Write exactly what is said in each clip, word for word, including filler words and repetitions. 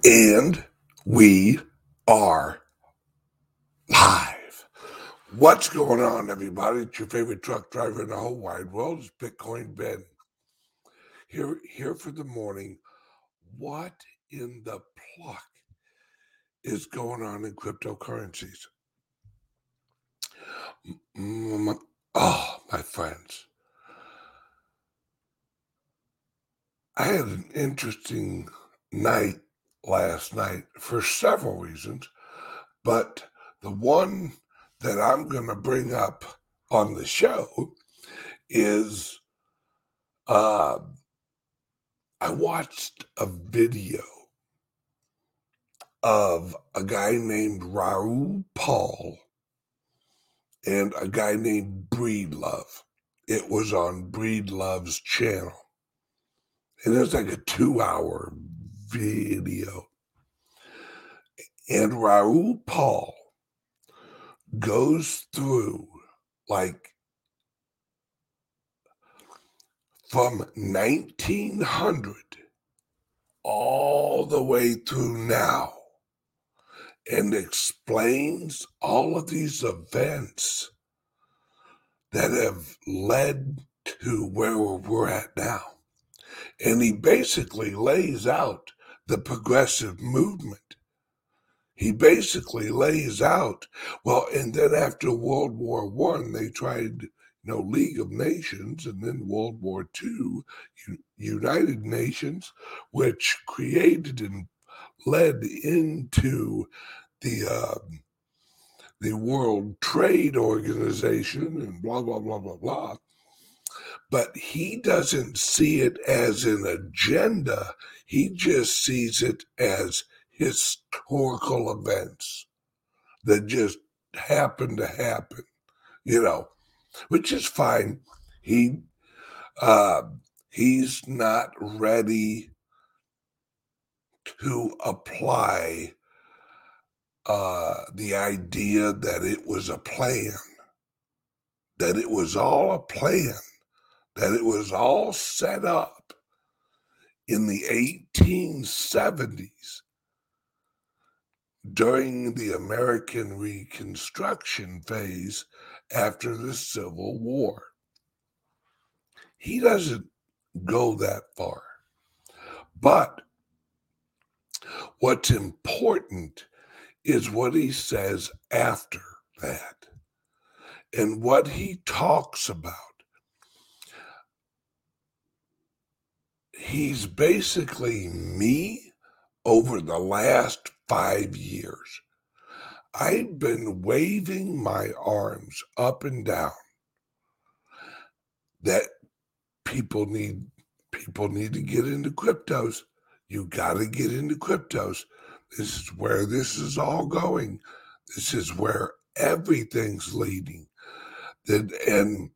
And we are live. What's going on, everybody? It's your favorite truck driver in the whole wide world. It's Bitcoin Ben. Here, here for the morning. What in the pluck is going on in cryptocurrencies? Mm, Oh, my friends. I had an interesting night last night for several reasons, but the one that I'm going to bring up on the show is uh, I watched a video of a guy named Raoul Paul and a guy named Breedlove. It was on Breedlove's channel. And it was like a two-hour video. And Raoul Paul goes through, like, from nineteen hundred all the way through now, and explains all of these events that have led to where we're at now. And he basically lays out the progressive movement. He basically lays out, well, and then after World War One, they tried, you know, League of Nations, and then World War Two, United Nations, which created and led into the uh, the World Trade Organization and blah, blah, blah, blah, blah. But he doesn't see it as an agenda. He just sees it as historical events that just happen to happen, you know, which is fine. He uh, he's not ready to apply uh, the idea that it was a plan, that it was all a plan, that it was all set up in the eighteen seventies during the American Reconstruction phase after the Civil War. He doesn't go that far. But what's important is what he says after that and what he talks about. He's basically me over the last five years. I've been waving my arms up and down that people need people need to get into cryptos. You got to get into cryptos. This is where this is all going. This is where everything's leading. And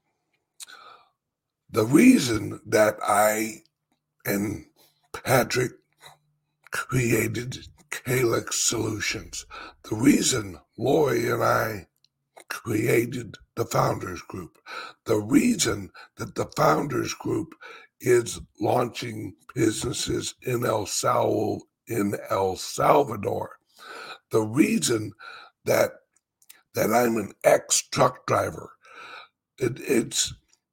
the reason that I and Patrick created Calyx Solutions, the reason Lori and I created the Founders Group, the reason that the Founders Group is launching businesses in El Salvador, in El Salvador, the reason that that I'm an ex-truck driver, it, it's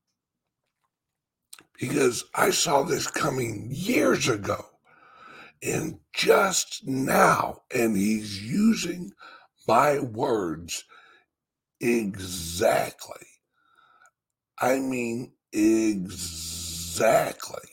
because I saw this coming years ago, and just now, and he's using my words exactly. I mean, exactly.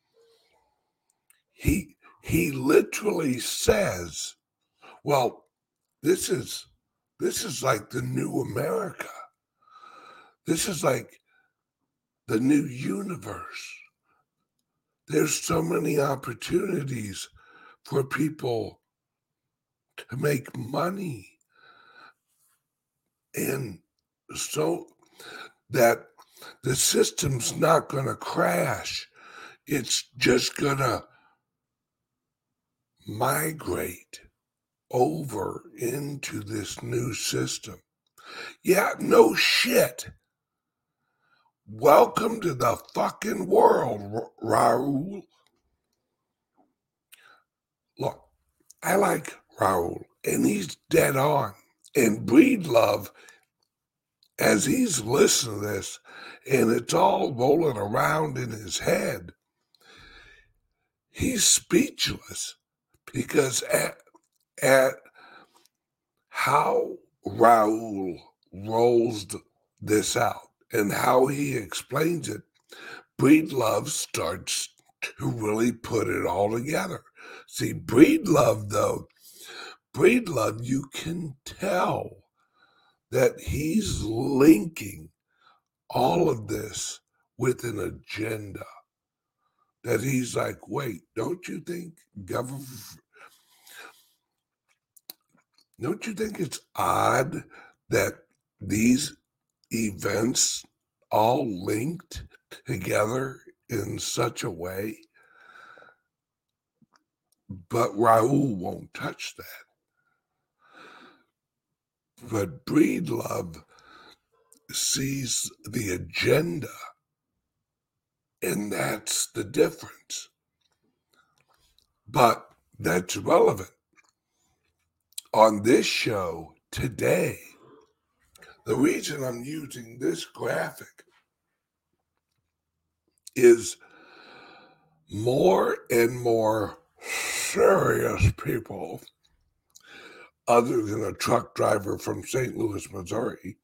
He he literally says, well, this is this is like the new America. This is like the new universe. There's so many opportunities for people to make money, and so that the system's not going to crash. It's just going to migrate over into this new system. Yeah, no shit. Welcome to the fucking world, Raoul. Look, I like Raul, and he's dead on. And Breedlove, as he's listening to this, and it's all rolling around in his head, he's speechless because at, at how Raul rolls this out and how he explains it, Breedlove starts to really put it all together. See, Breedlove, though, Breedlove, you can tell that he's linking all of this with an agenda. That he's like, wait, don't you think government, don't you think it's odd that these events all linked together in such a way? But Raul won't touch that. But Breedlove sees the agenda, and that's the difference. But that's relevant. On this show today, the reason I'm using this graphic is more and more serious people, other than a truck driver from Saint Louis, Missouri,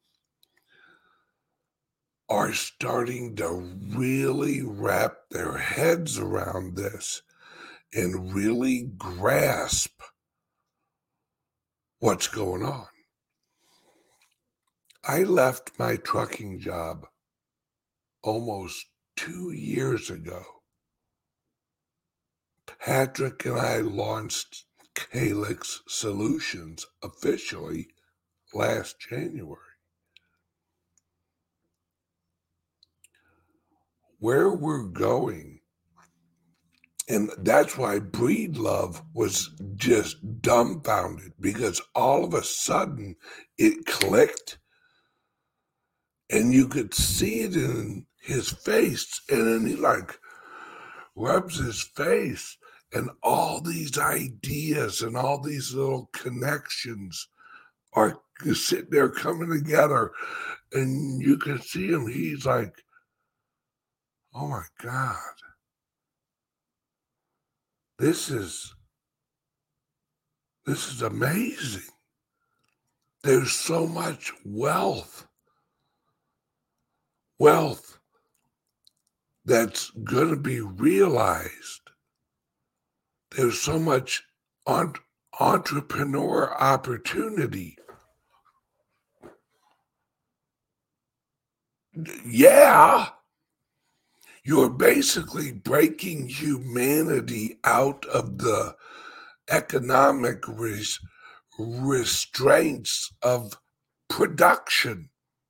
are starting to really wrap their heads around this and really grasp what's going on. I left my trucking job almost two years ago. Patrick and I launched Calyx Solutions officially last January. Where we're going, and that's why Breedlove was just dumbfounded, because all of a sudden it clicked and you could see it in his face, and then he like rubs his face, and all these ideas and all these little connections are sitting there coming together, and you can see him. He's like, oh my God, this is, this is amazing. There's so much wealth, wealth that's going to be realized. There's so much on, entrepreneur opportunity. Yeah, you're basically breaking humanity out of the economic res- restraints of production.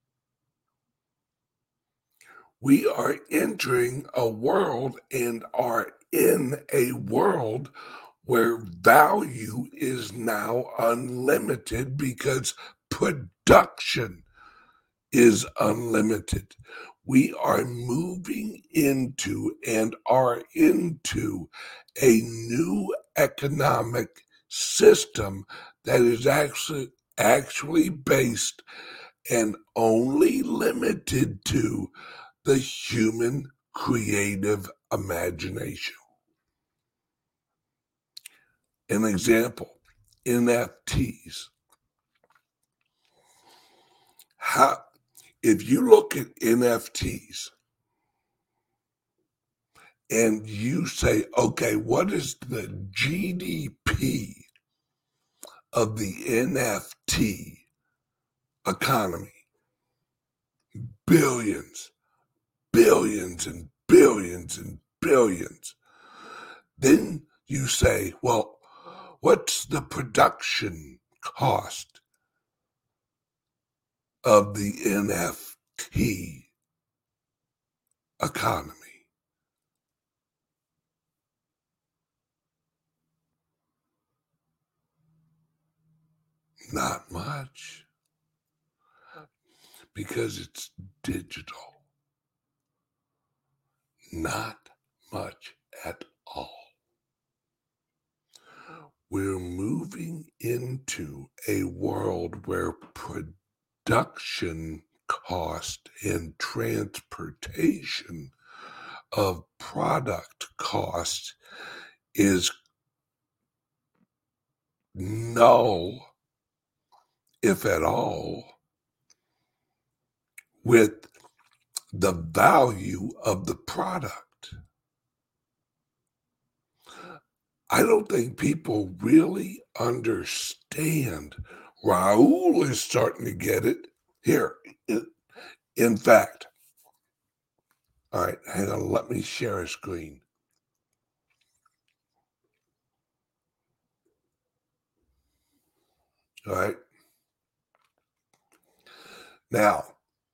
We are entering a world and are in a world where value is now unlimited because production is unlimited. We are moving into and are into a new economic system that is actually actually based and only limited to the human creative imagination. An example, N F Ts. How, if you look at N F Ts and you say, okay, what is the G D P of the N F T economy? Billions, billions and billions and billions. Then you say, well, what's the production cost of the N F T economy? Not much, because it's digital. Not much at all. we're moving into a world where production cost and transportation of product cost is null, if at all, with the value of the product. I don't think people really understand. Raul is starting to get it here. In, in fact, all right, hang on, let me share a screen. All right. Now,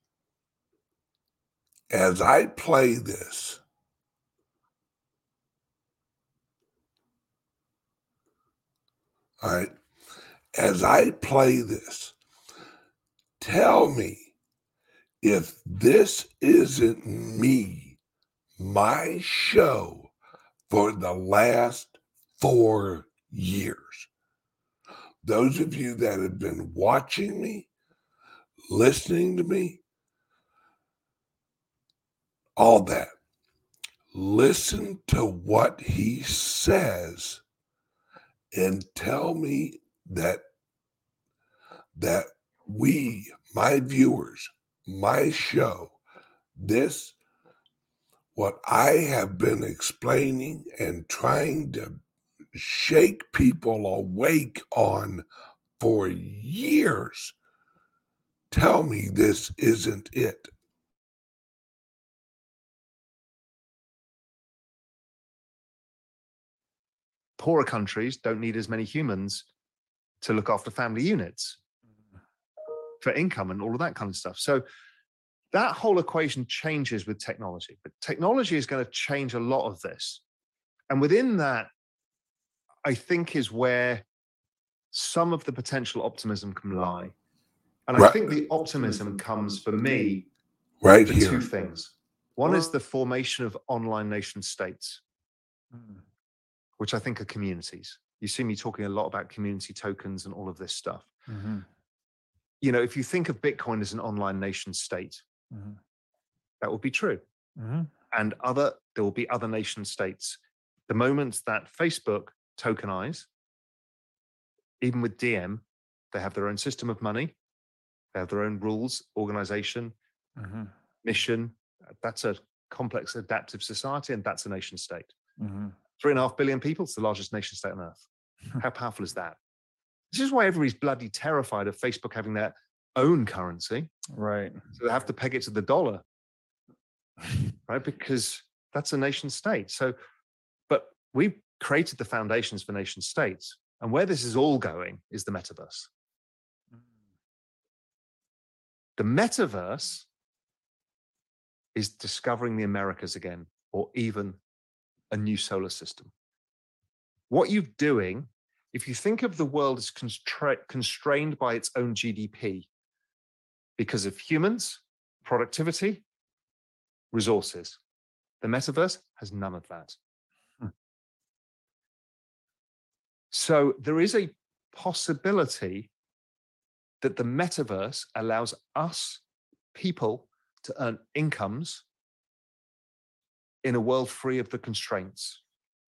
as I play this, all right, as I play this, tell me if this isn't me, my show for the last four years. Those of you that have been watching me, listening to me, all that, listen to what he says and tell me that that we, my viewers, my show, this, what I have been explaining and trying to shake people awake on for years, tell me this isn't it. Poorer countries don't need as many humans to look after family units for income and all of that kind of stuff. So that whole equation changes with technology, but technology is going to change a lot of this. And within that, I think is where some of the potential optimism can lie. And I Right. think the optimism comes for me right for here. two things. One is the formation of online nation states, which I think are communities. You see me talking a lot about community tokens and all of this stuff. Mm-hmm. You know, if you think of Bitcoin as an online nation state, Mm-hmm. that would be true. Mm-hmm. And other, there will be other nation states. The moment that Facebook tokenize, even with D M, they have their own system of money, they have their own rules, organization, Mm-hmm. mission. That's a complex adaptive society, and that's a nation state. Mm-hmm. Three and a half billion people, it's the largest nation state on earth. How powerful is that? This is why everybody's bloody terrified of Facebook having their own currency. Right. So they have to peg it to the dollar, right? Because that's a nation state. So, but we created the foundations for nation states. And where this is all going is the metaverse. The metaverse is discovering the Americas again, or even a new solar system. What you're doing, if you think of the world as constra- constrained by its own G D P because of humans, productivity, resources, the metaverse has none of that. Hmm. So there is a possibility that the metaverse allows us people to earn incomes in a world free of the constraints,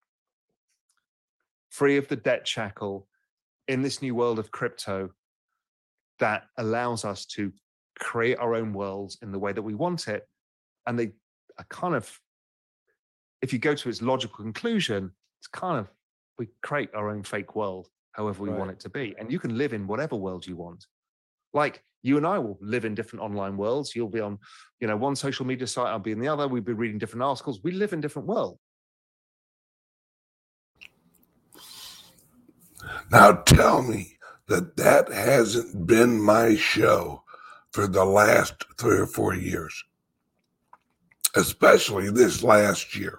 free of the debt shackle, in this new world of crypto that allows us to create our own worlds in the way that we want it. And they are kind of, if you go to its logical conclusion, it's kind of, we create our own fake world, however we Right. want it to be. And you can live in whatever world you want. Like you and I will live in different online worlds. You'll be on, you know, one social media site, I'll be in the other. We'll be reading different articles. We live in different worlds. Now tell me that that hasn't been my show for the last three or four years, especially this last year.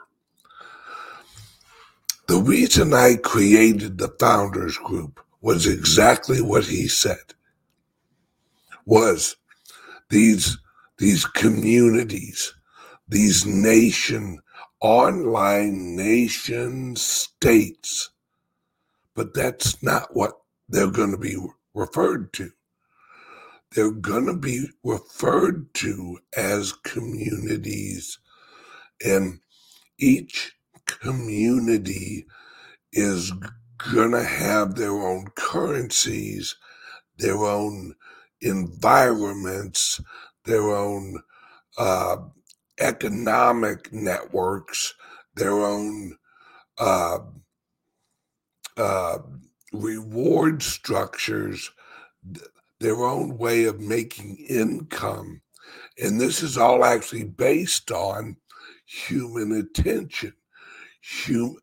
The reason I created the Founders Group was exactly what he said, was these, these communities, these nation, online nation states, but that's not what they're going to be referred to. They're going to be referred to as communities, and each community is going to have their own currencies, their own environments, their own uh, economic networks, their own uh, uh, reward structures, their own way of making income. And this is all actually based on human attention, hum,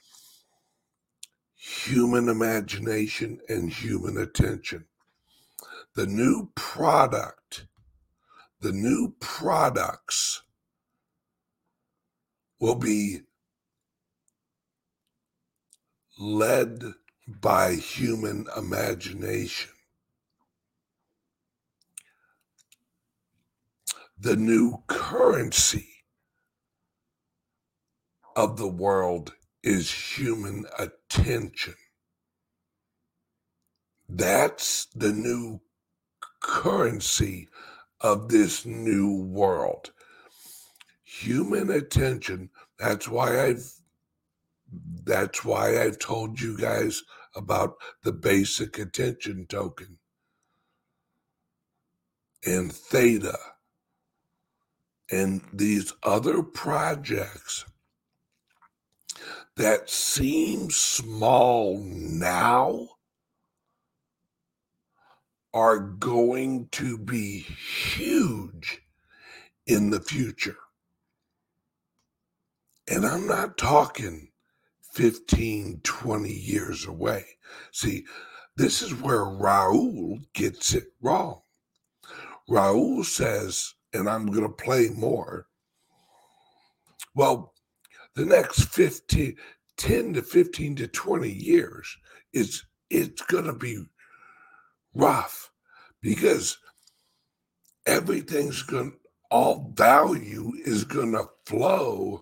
human imagination, and human attention. The new product, the new products will be led by human imagination. The new currency of the world is human attention. That's the new currency of this new world. Human attention. That's why I've that's why I've told you guys about the basic attention token and theta and these other projects that seem small now are going to be huge in the future. And I'm not talking fifteen, twenty years away. See, this is where Raoul gets it wrong. Raoul says, and I'm going to play more, well, the next fifteen, ten to fifteen to twenty years, is it's going to be rough because everything's going, all value is going to flow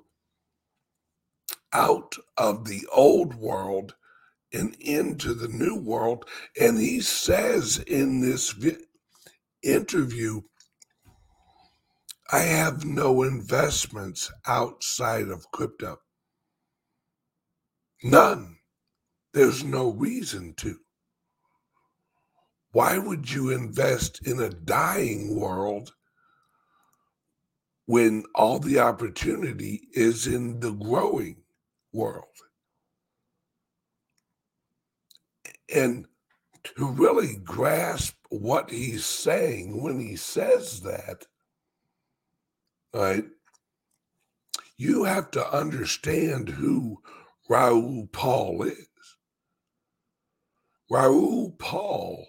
out of the old world and into the new world. And he says in this vi- interview, I have no investments outside of crypto. None. There's no reason to. Why would you invest in a dying world when all the opportunity is in the growing world? And to really grasp what he's saying when he says that, right, you have to understand who Raoul Pal is. Raoul Pal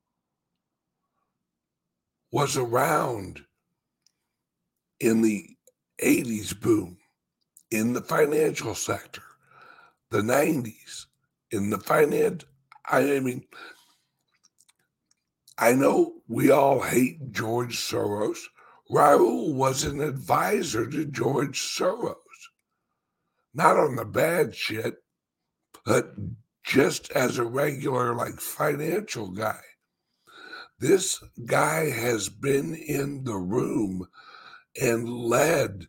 was around in the eighties boom, in the financial sector, the nineties, in the finance. I mean, I know we all hate George Soros. Raoul was an advisor to George Soros. Not on the bad shit, but just as a regular, like, financial guy. This guy has been in the room and led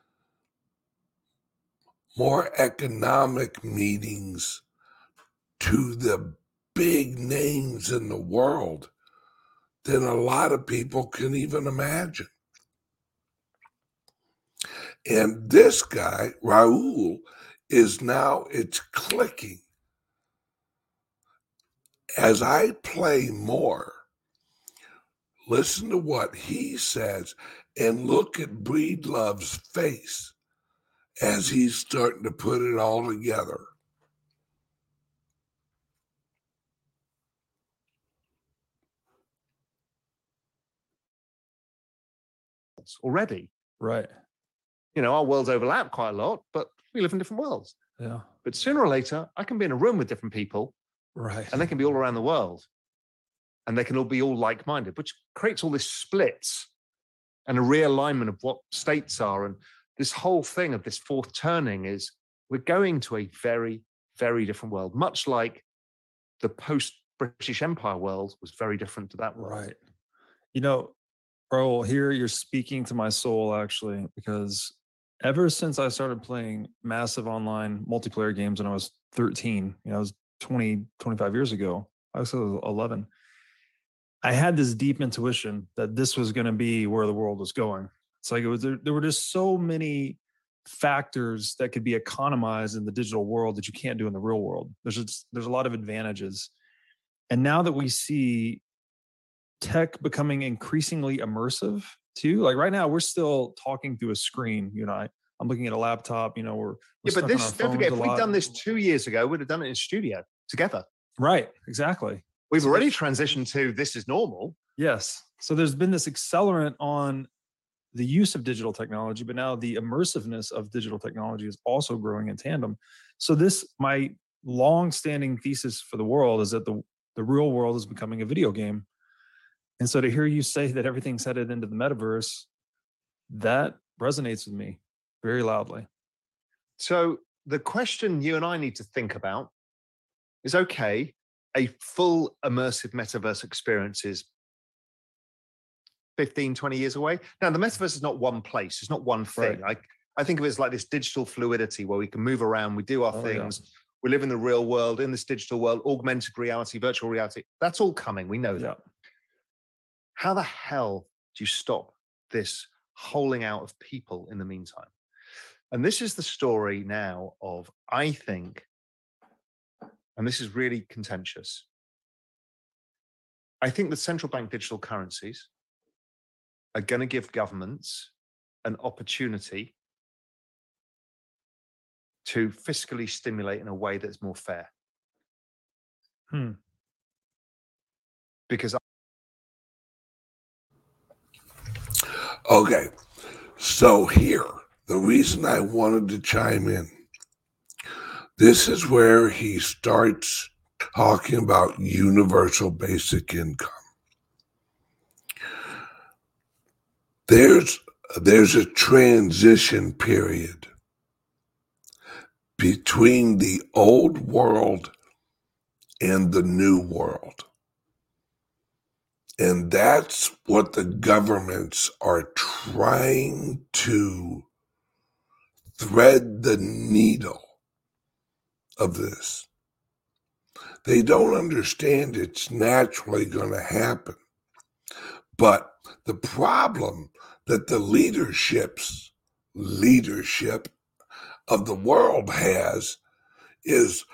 more economic meetings to the big names in the world than a lot of people can even imagine. And this guy, Raoul, is now, it's clicking. As I play more, listen to what he says and look at Breedlove's face as he's starting to put it all together. Already. Right. You know, our worlds overlap quite a lot, but we live in different worlds. Yeah. But sooner or later, I can be in a room with different people. Right. And they can be all around the world. And they can all be all like-minded, which creates all this splits and a realignment of what states are. And this whole thing of this fourth turning is we're going to a very, very different world, much like the post-British Empire world was very different to that world. Right. You know, Raul, here you're speaking to my soul, actually, because ever since I started playing massive online multiplayer games when I was thirteen, you know, I was twenty, twenty-five years ago, I was eleven. I had this deep intuition that this was going to be where the world was going. It's like it was there, there were just so many factors that could be economized in the digital world that you can't do in the real world. There's just, there's a lot of advantages. And now that we see tech becoming increasingly immersive too, like right now we're still talking through a screen. You know, I, I'm looking at a laptop, you know, we're, we're yeah, but stuck on this, our don't forget, phones if a we'd lot. done this two years ago, we'd have done it in studio together. Right, exactly. We've So already there's- transitioned to this is normal. Yes. So there's been this accelerant on the use of digital technology, but now the immersiveness of digital technology is also growing in tandem. So this, my long-standing thesis for the world is that the, the real world is becoming a video game. And so to hear you say that everything's headed into the metaverse, that resonates with me very loudly. So the question you and I need to think about is, okay, a full immersive metaverse experience is fifteen, twenty years away. Now, the metaverse is not one place. It's not one thing. Right. I, I think of it as like this digital fluidity where we can move around, we do our Oh, things, yeah. we live in the real world, in this digital world, augmented reality, virtual reality. That's all coming. We know that. Yeah. How the hell do you stop this holing out of people in the meantime? And this is the story now of, I think, and this is really contentious, I think the central bank digital currencies are going to give governments an opportunity to fiscally stimulate in a way that's more fair. Hmm. Because Okay, so here, the reason I wanted to chime in, this is where he starts talking about universal basic income. There's there's a transition period between the old world and the new world. And that's what the governments are trying to thread the needle of this. They don't understand it's naturally going to happen. But the problem that the leaderships, leadership of the world has is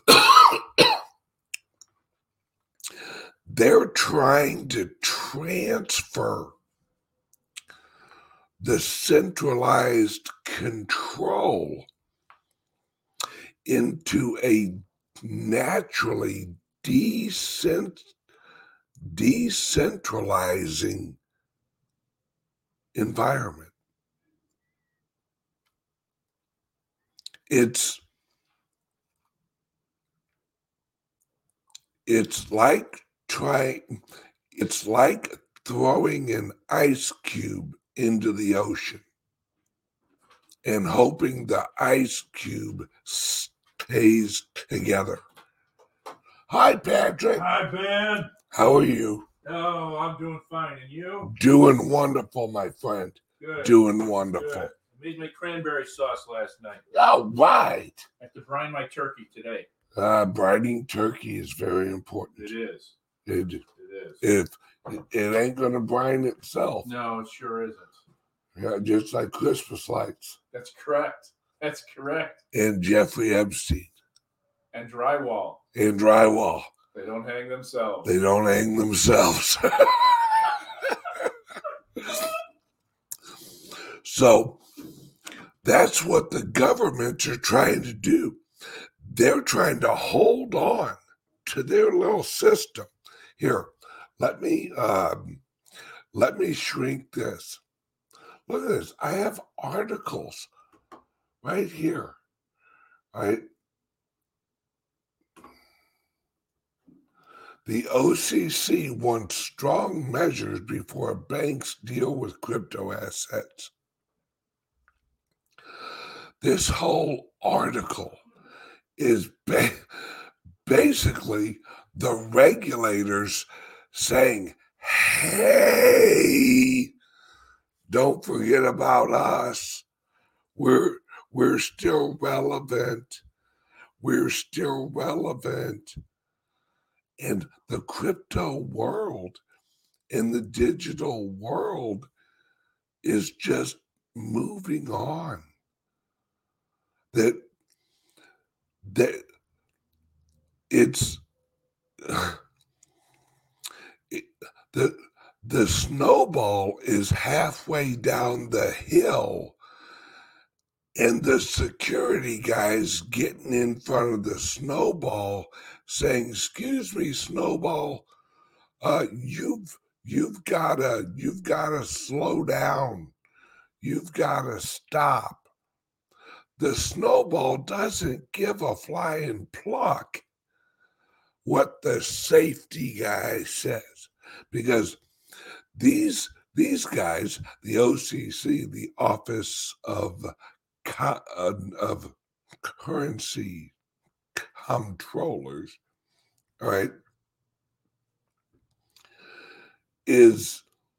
they're trying to transfer the centralized control into a naturally decent, decentralizing environment. It's it's like trying it's like throwing an ice cube into the ocean and hoping the ice cube stays together. Hi, Patrick. Hi, Ben. How are you? Oh, I'm doing fine. And you? Doing wonderful, my friend. Good. Doing wonderful. Good. I made my cranberry sauce last night. All right. I have to brine my turkey today. Uh, brining turkey is very important. It is. It, It is. if it ain't gonna brine itself, No, it sure isn't. yeah, just like Christmas lights That's correct. That's correct. and Jeffrey Epstein And drywall. and drywall. They don't hang themselves. They don't hang themselves. So that's what the governments are trying to do. They're trying to hold on to their little system. Here, let me um, let me shrink this. Look at this. I have articles right here. All right. The O C C wants strong measures before banks deal with crypto assets. This whole article is ba- basically the regulators saying, hey, don't forget about us. We're we're still relevant. We're still relevant. And the crypto world and the digital world is just moving on. That that it's it, the the snowball is halfway down the hill, and the security guys getting in front of the snowball saying, excuse me, snowball, uh, you've you've gotta you've gotta slow down. You've gotta stop. The snowball doesn't give a flying pluck what the safety guy says, because these these guys, the O C C, the Office of of Currency Comptrollers, all right, is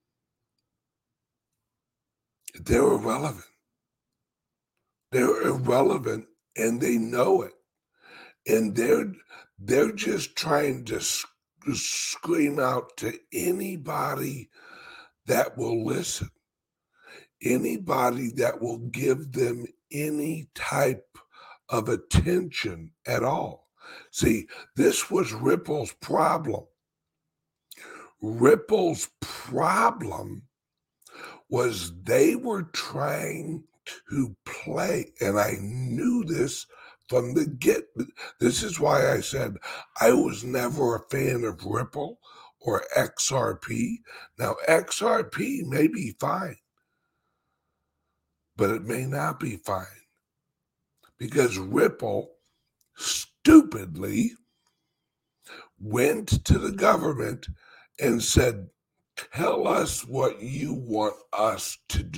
they're irrelevant. They're irrelevant, and they know it, and they're they're just trying to sc- scream out to anybody that will listen, anybody that will give them any type of attention at all. See, this was Ripple's problem. Ripple's problem was they were trying to play, and I knew this from the get. This is why I said I was never a fan of Ripple or X R P. Now, X R P may be fine, but it may not be fine, because Ripple stupidly went to the government and said, tell us what you want us to do.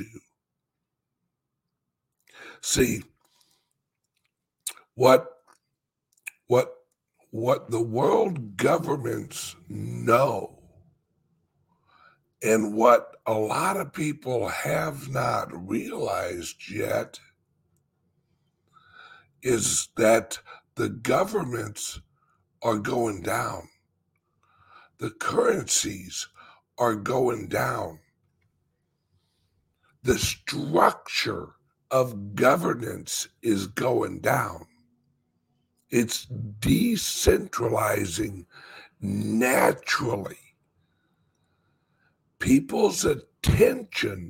See, what what what the world governments know, and what a lot of people have not realized yet, is that the governments are going down. The currencies are going down. The structure of governance is going down. It's decentralizing naturally. People's attention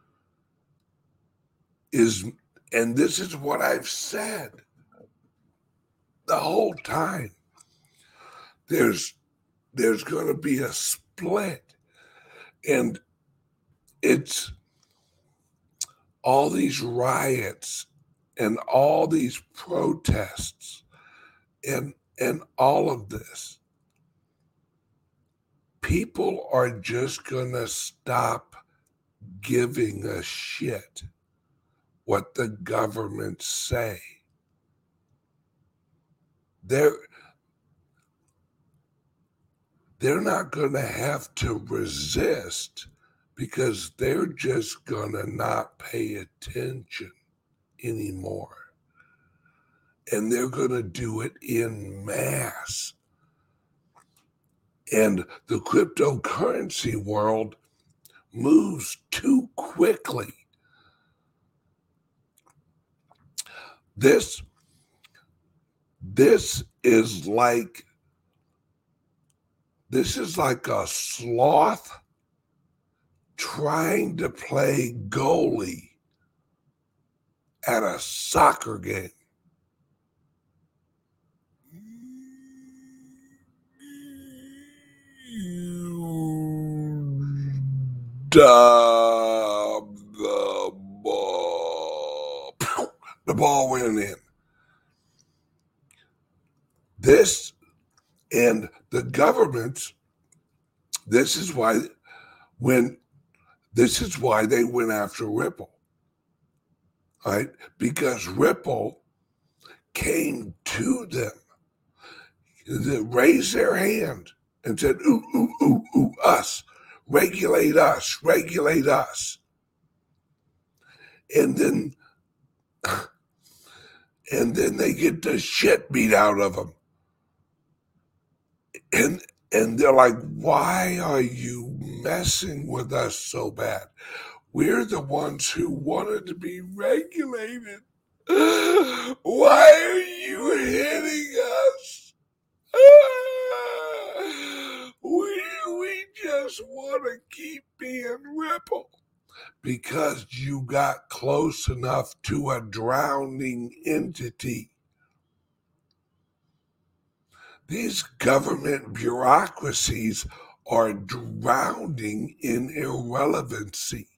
is, and this is what I've said the whole time, there's there's going to be a split, and it's all these riots and all these protests and and all of this. People are just going to stop giving a shit what the governments say. They're they're not going to have to resist, because they're just going to not pay attention anymore. And they're going to do it in mass. And the cryptocurrency world moves too quickly. This, this is like, this is like a sloth trying to play goalie at a soccer game. Dub the ball. The ball went in. This, and the governments, this is why when this is why they went after Ripple. Right? Because Ripple came to them. that raised their hand and said, ooh, ooh, ooh, ooh, us, regulate us, regulate us. And then, and then they get the shit beat out of them. And, and they're like, why are you messing with us so bad? We're the ones who wanted to be regulated. Why are you hitting us? We, we just want to keep being Ripple. Because you got close enough to a drowning entity. These government bureaucracies are drowning in irrelevancy.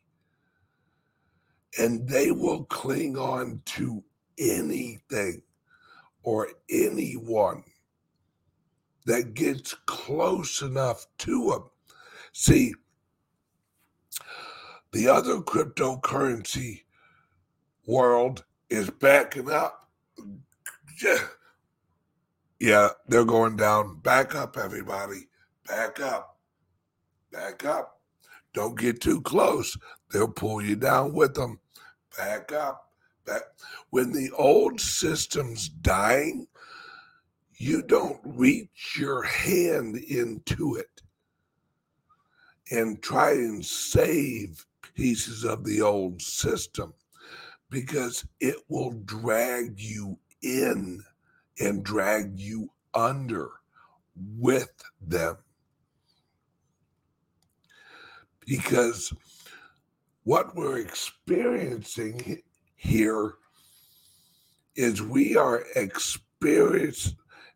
And they will cling on to anything or anyone that gets close enough to them. See, the other cryptocurrency world is backing up. Yeah, they're going down. Back up, everybody. Back up. Back up. Don't get too close. They'll pull you down with them. Back up. Back. When the old system's dying, you don't reach your hand into it and try and save pieces of the old system, because it will drag you in and drag you under with them. Because what we're experiencing here is we are experience,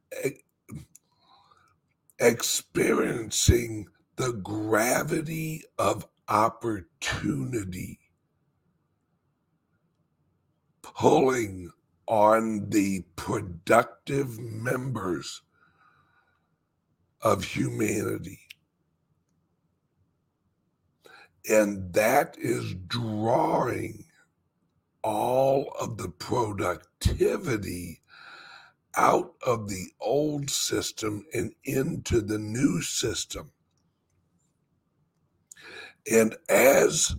experiencing the gravity of opportunity pulling on the productive members of humanity. And that is drawing all of the productivity out of the old system and into the new system. And as,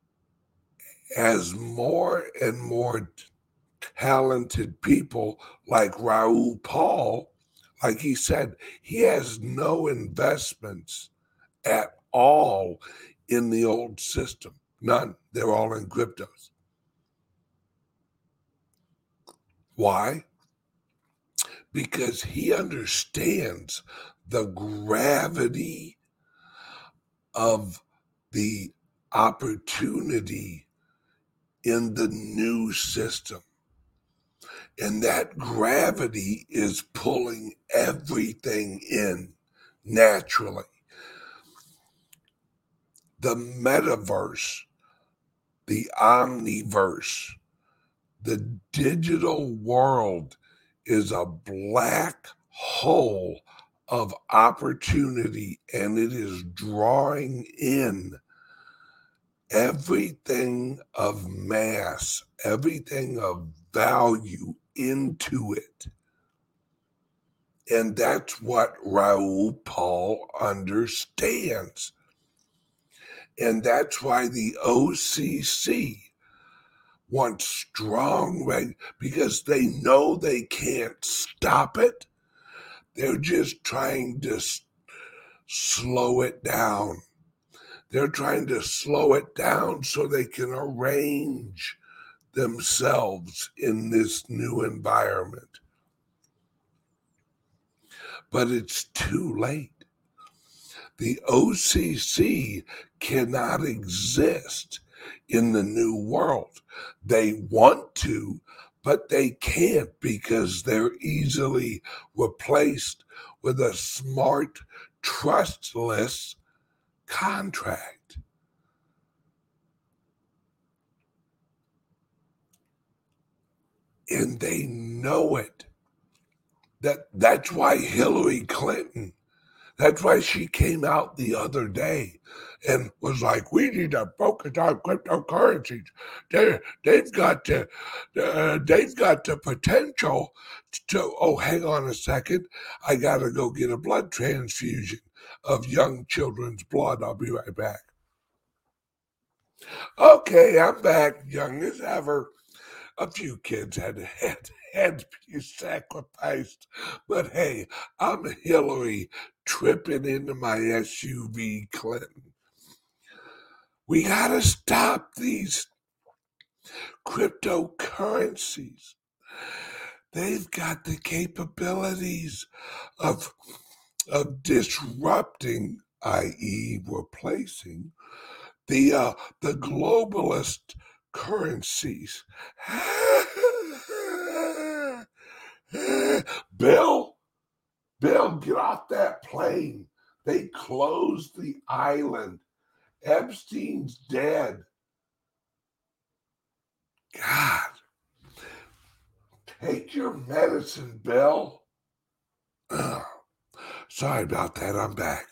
as more and more talented people like Raoul Pal, like he said, he has no investments at all in the old system. None. They're all in cryptos. Why? Because he understands the gravity of the opportunity in the new system. And that gravity is pulling everything in naturally. The metaverse, the omniverse, the digital world is a black hole of opportunity, and it is drawing in everything of mass, everything of value into it. And that's what Raoul Pal understands. And that's why the O C C wants strong reg, because they know they can't stop it. They're just trying to s- slow it down. They're trying to slow it down so they can arrange themselves in this new environment. But it's too late. The O C C cannot exist in the new world. They want to, but they can't, because they're easily replaced with a smart, trustless contract. And they know it. That that's why Hillary Clinton That's why she came out the other day and was like, we need to focus on cryptocurrencies. They, they've got the, uh, they've got the potential to, oh, hang on a second. I got to go get a blood transfusion of young children's blood. I'll be right back. Okay, I'm back, young as ever. A few kids had had, had to be sacrificed. But hey, I'm Hillary tripping into my S U V Clinton. We got to stop these cryptocurrencies. They've got the capabilities of, of disrupting, that is replacing, the, uh, the globalist currencies. Bill, Bill, get off that plane. They closed the island. Epstein's dead. God, take your medicine, Bill. Ugh. Sorry about that. I'm back.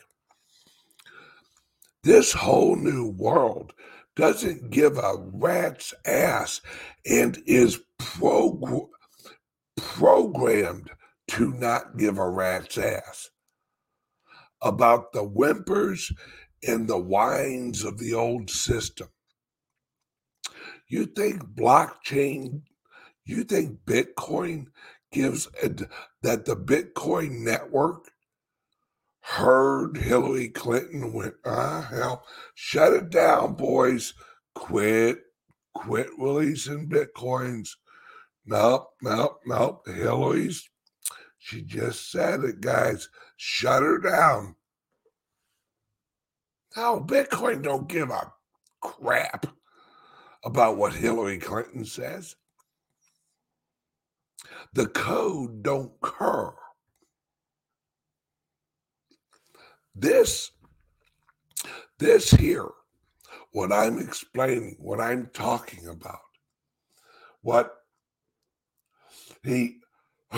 This whole new world doesn't give a rat's ass and is prog- programmed to not give a rat's ass about the whimpers and the whines of the old system. You think blockchain, you think Bitcoin gives a, that the Bitcoin network heard Hillary Clinton and went, ah, hell, shut it down, boys. Quit, quit releasing Bitcoins. Nope, nope, nope. Hillary's, she just said it, guys. Shut her down. No, Bitcoin don't give a crap about what Hillary Clinton says. The code don't care. This, this here, what I'm explaining, what I'm talking about, what he,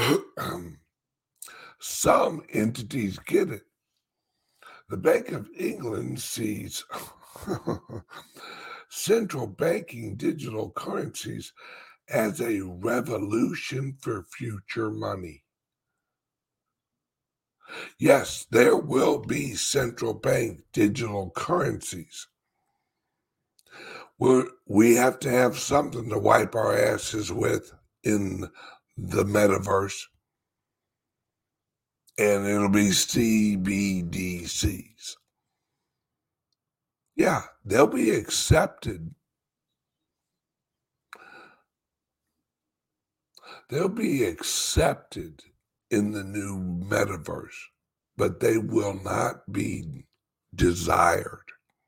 some entities get it. The Bank of England sees central banking digital currencies as a revolution for future money. Yes, there will be central bank digital currencies. We're, we have to have something to wipe our asses with in the metaverse. And it'll be C B D Cs. Yeah, they'll be accepted. They'll be accepted in the new metaverse, but they will not be desired.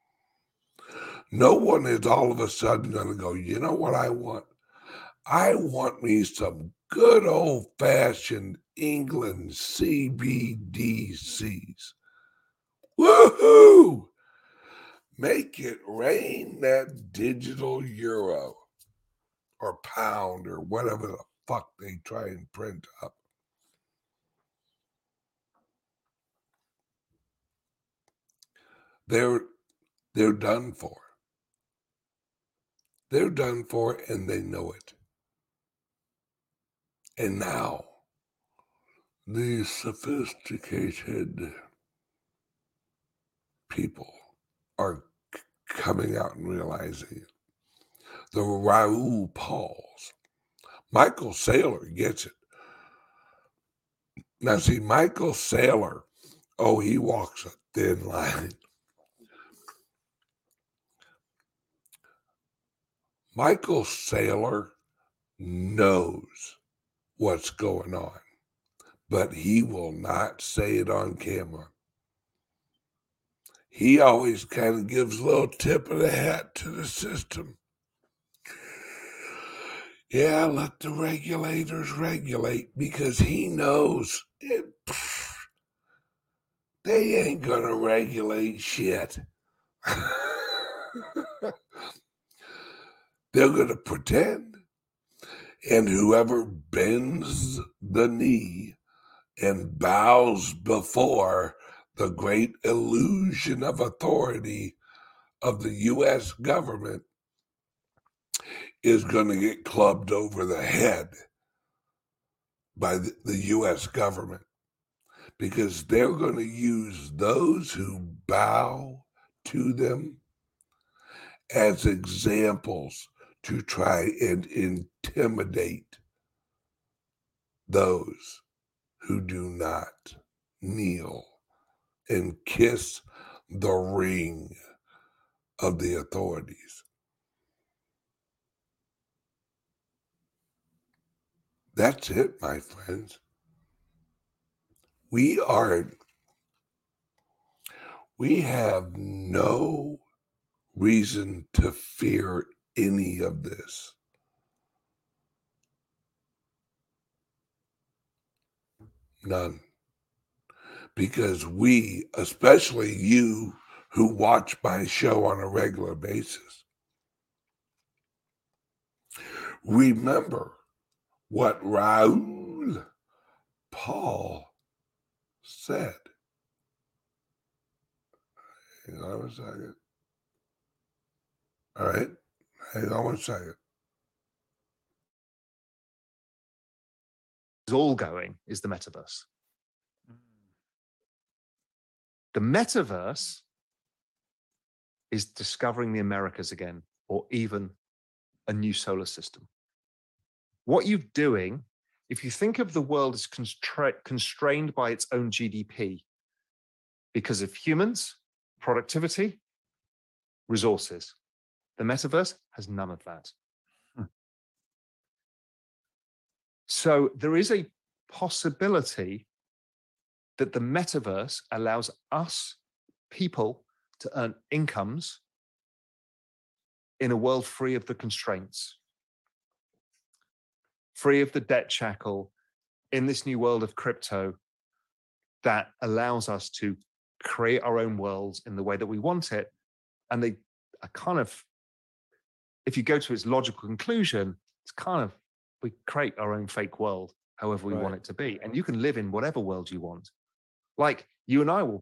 No one is all of a sudden going to go, you know what I want? I want me some good old-fashioned England C B D Cs. Woohoo! Make it rain that digital euro or pound or whatever the fuck they try and print up. They're they're done for. They're done for and they know it. And now, these sophisticated people are c- coming out and realizing it. The Raoul Pauls. Michael Saylor gets it. Now, see, Michael Saylor, oh, he walks a thin line. Michael Saylor knows what's going on, but he will not say it on camera. He always kind of gives a little tip of the hat to the system. Yeah, let the regulators regulate, because he knows it, they ain't gonna regulate shit. They're gonna pretend, and whoever bends the knee and bows before the great illusion of authority of the U S government is going to get clubbed over the head by the, the U S government, because they're going to use those who bow to them as examples to try and intimidate those who do not kneel and kiss the ring of the authorities. That's it, my friends. We are, we have no reason to fear any of this. None. Because we, especially you who watch my show on a regular basis, remember what Raoul Pal said. Hang on a second. All right, hang on one second. Is all going is the metaverse. The metaverse is discovering the Americas again, or even a new solar system. What you're doing, if you think of the world as constra- constrained by its own G D P because of humans, productivity, resources, the metaverse has none of that. Hmm. So there is a possibility that the metaverse allows us, people, to earn incomes in a world free of the constraints, free of the debt shackle, in this new world of crypto that allows us to create our own worlds in the way that we want it. And they are kind of, if you go to its logical conclusion, it's kind of, we create our own fake world, however we Right. want it to be. And you can live in whatever world you want. Like you and I will.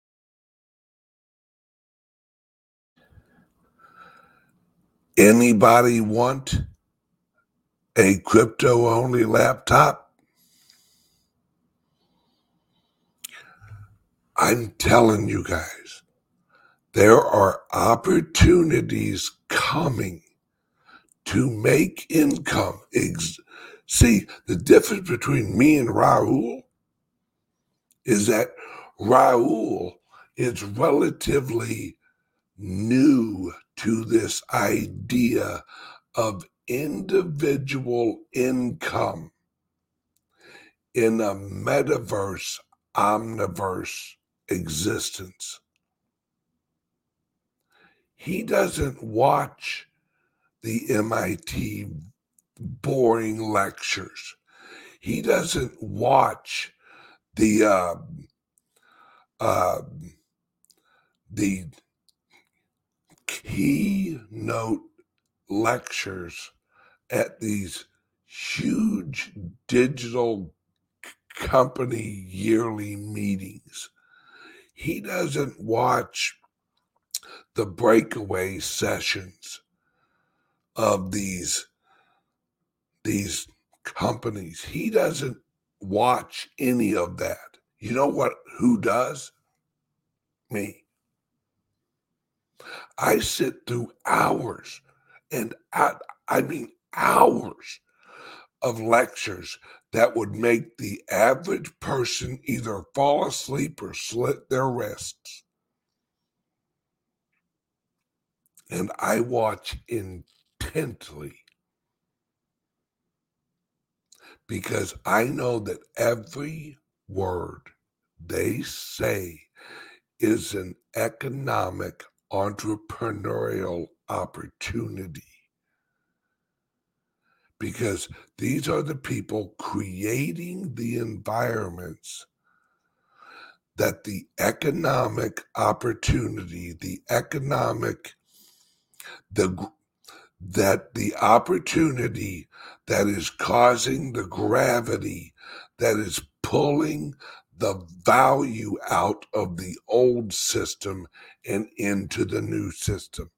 Anybody want a crypto-only laptop? I'm telling you guys, there are opportunities coming to make income. Ex- See, the difference between me and Raoul is that Raoul is relatively new to this idea of individual income in a metaverse, omniverse existence. He doesn't watch the M I T boring lectures. He doesn't watch the uh, uh, the keynote lectures at these huge digital company yearly meetings. He doesn't watch the breakaway sessions of these, these companies. He doesn't watch any of that. You know what? Who does? Me. I sit through hours and I, I mean hours of lectures that would make the average person either fall asleep or slit their wrists. And I watch intently because I know that every word they say is an economic entrepreneurial opportunity. Because these are the people creating the environments that the economic opportunity, the economic, the that the opportunity that is causing the gravity that is pulling the value out of the old system and into the new system.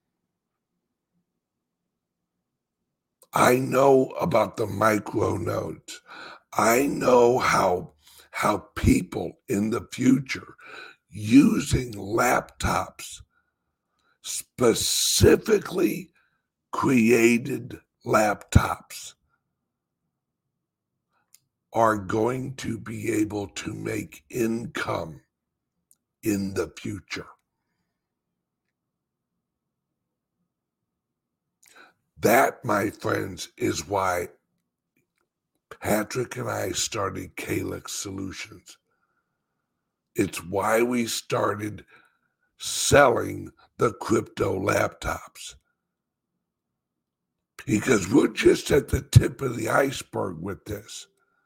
I know about the micro nodes. I know how, how people in the future using laptops, specifically created laptops, are going to be able to make income in the future. That, my friends, is why Patrick and I started Calyx Solutions. It's why we started selling the crypto laptops. Because we're just at the tip of the iceberg with this.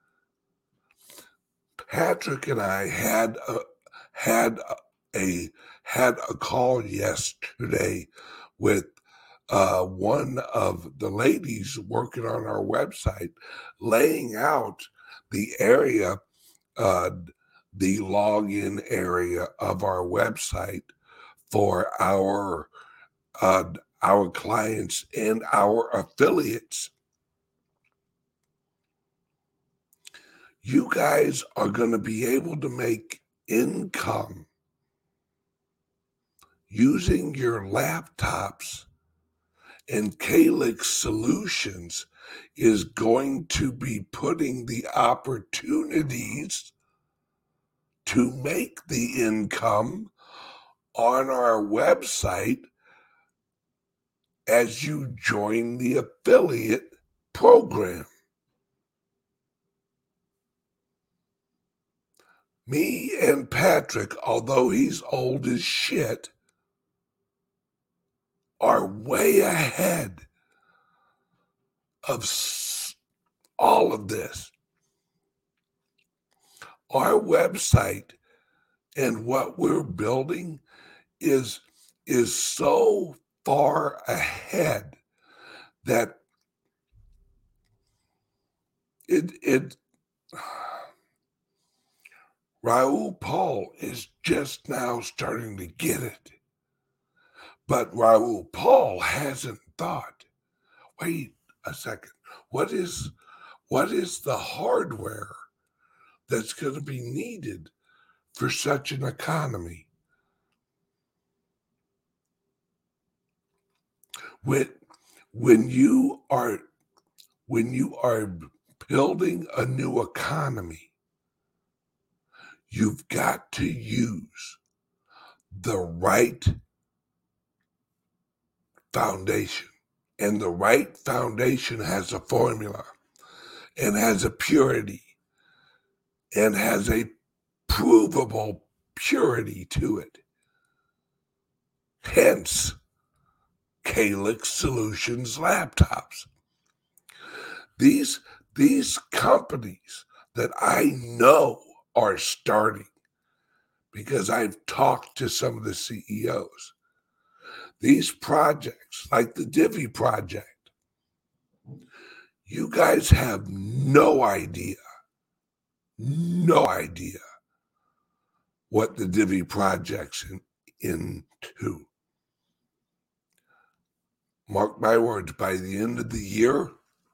Patrick and I had a, had a had a call yesterday with uh, one of the ladies working on our website, laying out the area, uh, the login area of our website for our uh, our clients and our affiliates. You guys are going to be able to make income using your laptops, and Calyx Solutions is going to be putting the opportunities to make the income on our website as you join the affiliate program. Me and Patrick, although he's old as shit, are way ahead of all of this. Our website and what we're building is, is so far ahead that it, it Raoul Pal is just now starting to get it. But Raoul Pal hasn't thought, wait a second, what is what is the hardware that's going to be needed for such an economy? When, when you are when you are building a new economy, you've got to use the right foundation. And the right foundation has a formula and has a purity and has a provable purity to it. Hence, Calyx Solutions laptops. These, these companies that I know are starting, because I've talked to some of the C E Os, these projects, like the Divi project, you guys have no idea, no idea what the Divi project's in, into. Mark my words, by the end of the year,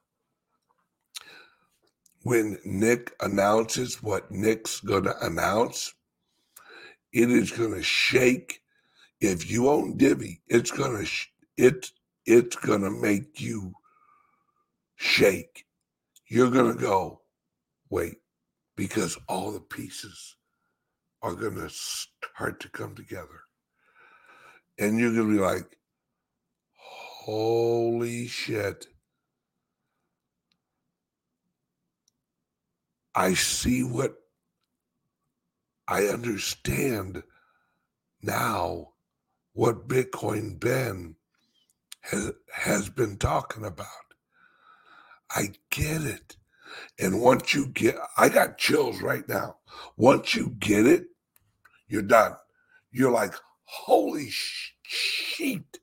when Nick announces what Nick's going to announce, it is going to shake. If you own Divi, it's going to sh- it it's going to make you shake. You're going to go, wait, because all the pieces are going to start to come together. And you're going to be like, holy shit. I see what I understand now what Bitcoin Ben has, has been talking about. I get it. And once you get, I got chills right now. Once you get it, you're done. You're like, holy sh- shit.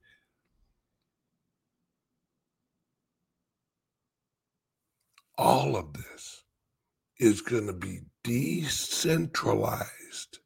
All of this is going to be decentralized.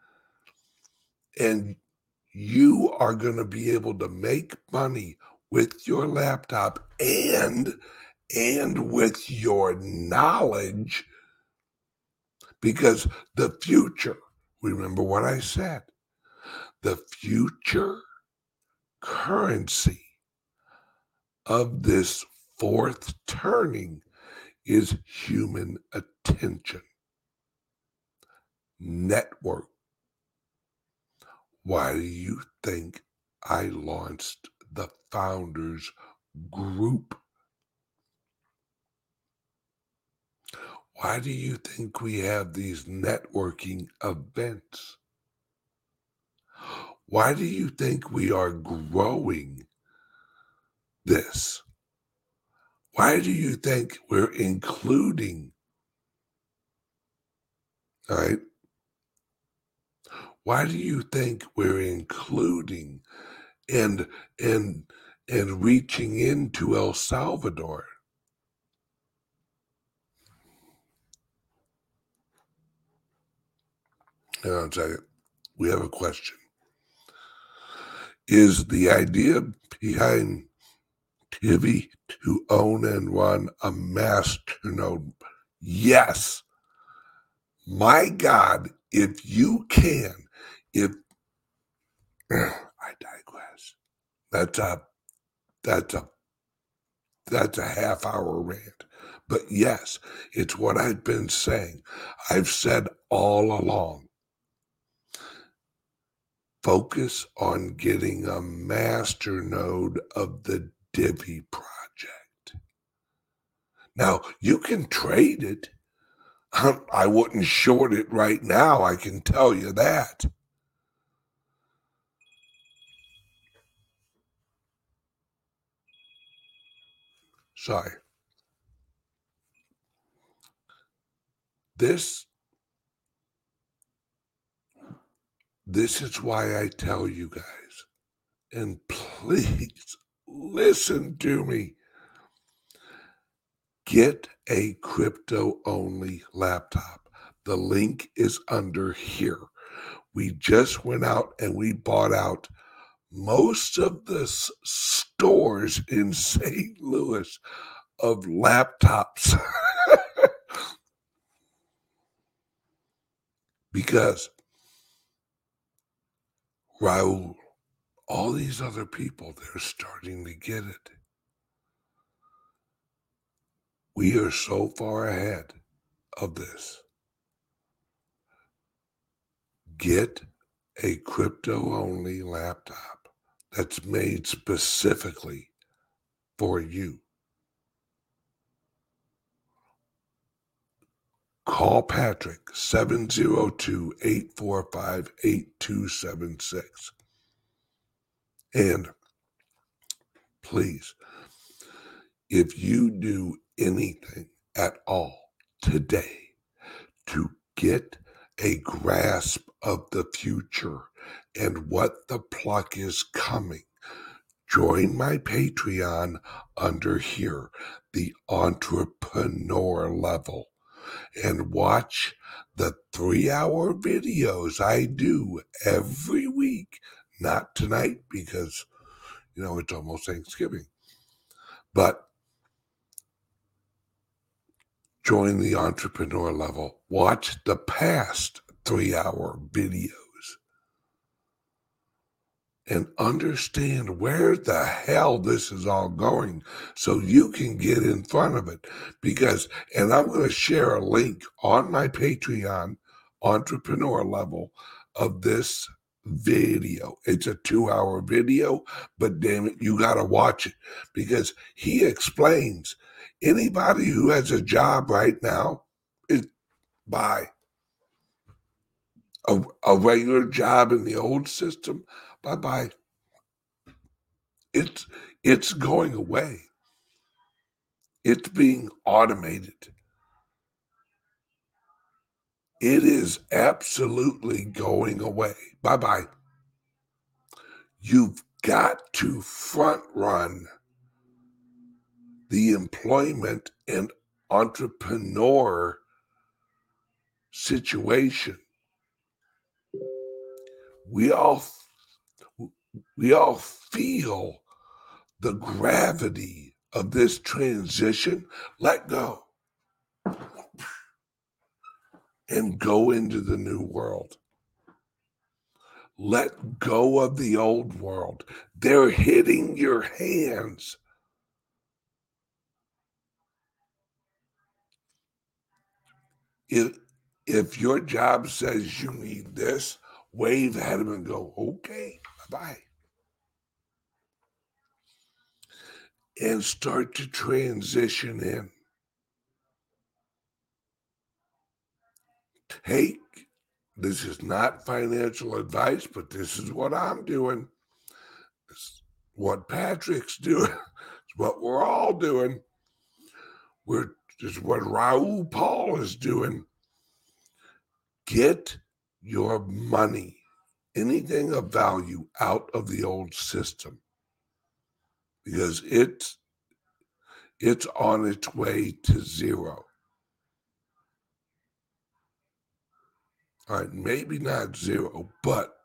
And you are going to be able to make money with your laptop and and with your knowledge, because the future, remember what I said, the future currency of this fourth turning is human attention. Network. Why do you think I launched the Founders Group? Why do you think we have these networking events? Why do you think we are growing this? Why do you think we're including, all right? Why do you think we're including and and and reaching into El Salvador? Hang on a second. We have a question. Is the idea behind Tivy to own and run a masternode? Yes. My God, if you can, if I digress. That's a that's a that's a half hour rant. But yes, it's what I've been saying. I've said all along. Focus on getting a master node of the Divi project. Now, you can trade it. I wouldn't short it right now, I can tell you that. Sorry. This, this is why I tell you guys, and please listen to me. Get a crypto-only laptop. The link is under here. We just went out and we bought out most of the s- stores in Saint Louis of laptops. Because, Raul, all these other people, they're starting to get it. We are so far ahead of this. Get a crypto-only laptop that's made specifically for you. Call Patrick, seven oh two, eight four five, eight two seven six. And please, if you do anything at all today to get a grasp of the future and what the pluck is coming, join my Patreon under here, the entrepreneur level, and watch the three-hour videos I do every week. Not tonight because, you know, it's almost Thanksgiving. But join the entrepreneur level. Watch the past three-hour videos and understand where the hell this is all going so you can get in front of it. Because, and I'm going to share a link on my Patreon entrepreneur level of this video. It's a two-hour video, but damn it, you got to watch it because he explains anybody who has a job right now is bye. A, a regular job in the old system, bye-bye. It's it's going away. It's being automated. It is absolutely going away. Bye-bye. You've got to front run the employment and entrepreneur situation. We all we all feel the gravity of this transition. Let go and go into the new world. Let go of the old world. They're hitting your hands. If, if your job says you need this, wave at them and go, okay, bye-bye. And start to transition in. Take, this is not financial advice, but this is what I'm doing. It's what Patrick's doing. It's what we're all doing. We're, it's what Raoul Pal is doing. Get your money, anything of value, out of the old system, because it's it's on its way to zero. All right, maybe not zero, but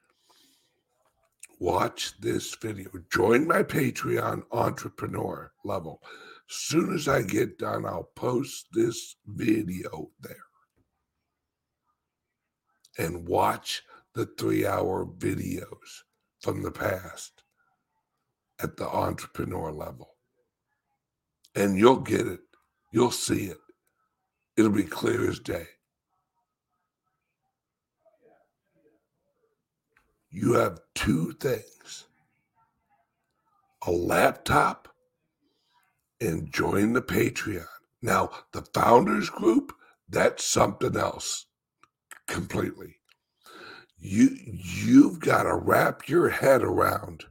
watch this video. Join my Patreon entrepreneur level. As soon as I get done, I'll post this video there. And watch the three-hour videos from the past at the entrepreneur level. And you'll get it. You'll see it. It'll be clear as day. You have two things: a laptop and join the Patreon. Now, the founders group, that's something else completely. You, you've got to wrap your head around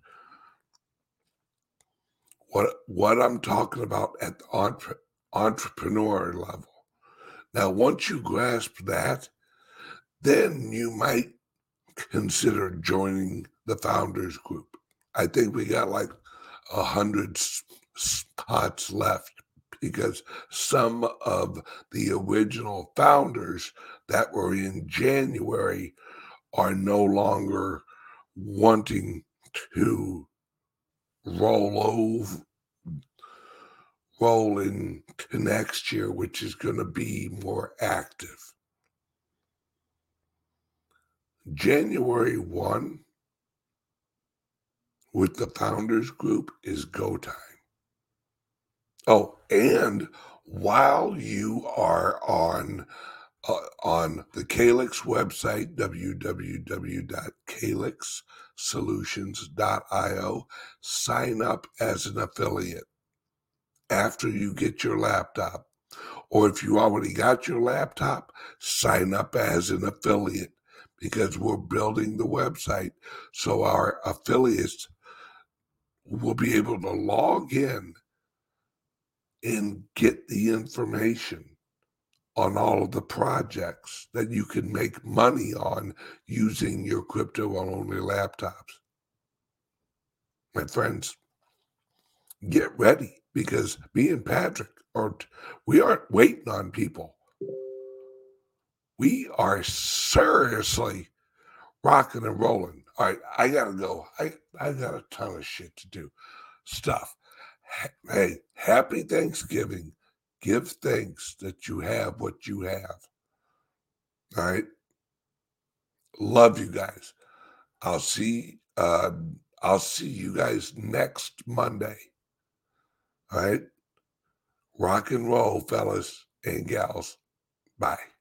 what, what I'm talking about at the entre, entrepreneur level. Now, once you grasp that, then you might consider joining the founders group. I think we got like a hundred spots left because some of the original founders that were in January are no longer wanting to roll over, roll into next year, which is going to be more active. January first with the founders group is go time. Oh, and while you are on uh, on the Calyx website, w w w dot calyx solutions dot i o, sign up as an affiliate after you get your laptop. Or if you already got your laptop, sign up as an affiliate, because we're building the website so our affiliates will be able to log in and get the information on all of the projects that you can make money on using your crypto-only laptops. My friends, get ready, because me and Patrick, are, we aren't waiting on people. We are seriously rocking and rolling. All right, I gotta go. I, I got a ton of shit to do. Stuff. Hey, happy Thanksgiving. Give thanks that you have what you have. All right. Love you guys. I'll see uh I'll see you guys next Monday. All right. Rock and roll, fellas and gals. Bye.